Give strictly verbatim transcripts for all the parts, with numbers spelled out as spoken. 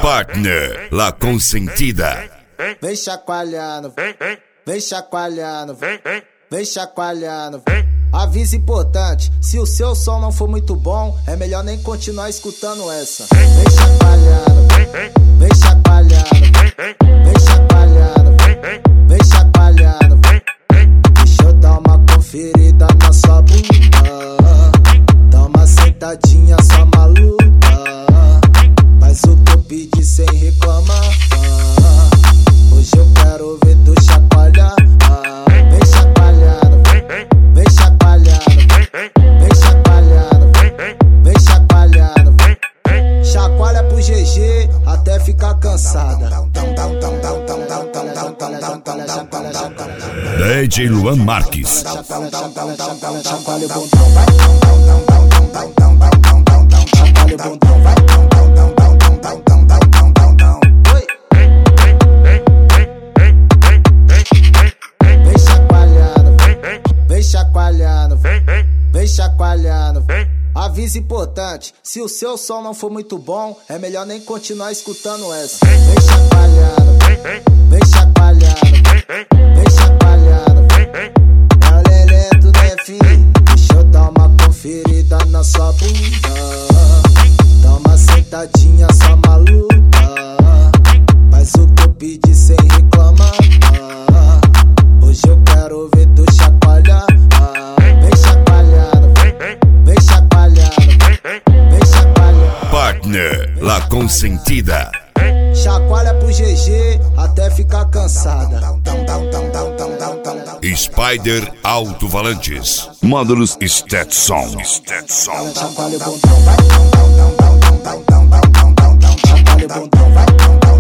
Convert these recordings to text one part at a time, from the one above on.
Partner, La Consentida. Vem chacoalhando, vem chacoalhando, vem chacoalhando. Aviso importante, se o seu som não for muito bom, é melhor nem continuar escutando essa. Vem chacoalhando, vem chacoalhando, vem chacoalhando, vem chacoalhando. Deixa eu dar uma conferida na sua bunda. Dá uma sentadinha só maluca. Faz o que eu pedi sem reclamar. Hoje eu quero ver tu chacoalhar. Vem chacoalhando, vem chacoalhando, vem chacoalhando, vem chacoalhando. Chacoalha pro G G até ficar cansada. D J Luan Marques. Chacoalha o bundão, vai. Chacoalha o bundão, vai. Vem chacoalhando, vem chacoalhando, vem chacoalhando. Aviso importante, se o seu som não for muito bom, é melhor nem continuar escutando essa. Vem chacoalhando, vem chacoalhando, vem chacoalhando. É o lelé do F, deixa eu dar uma conferida na sua bunda. Dá uma sentadinha só maluca. Faz o que eu pedi sem reclamar. Hoje eu quero ver tu chacoalhar. Vem chacoalhando, vem chacoalhando, vem chacoalhando. Partner, La Consentida. Chacoalha pro G G até ficar cansada. Spider Alto-Falantes. Módulos Stetson. Stetson. Chacoalha o bundão, vai. Chacoalha o bundão, vai.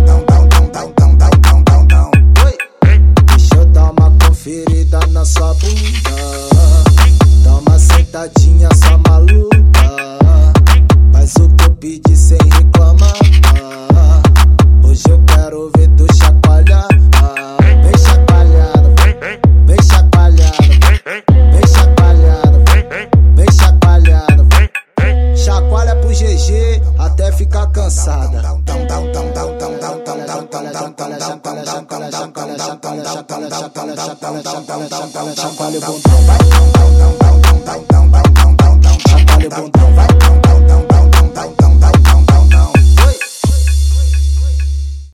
Deixa eu dar uma conferida na sua bunda. Dá uma sentadinha só maluca. Faz o que eu pedi sem reclamar. Hoje eu quero ver tu chacoalhar. Vem chacoalhando, vem chacoalhando, vem chacoalhando, vem chacoalhando. Chacoalha pro G G até ficar cansada. Chacoalha o bundão, vai. Chacoalha o bundão, vai.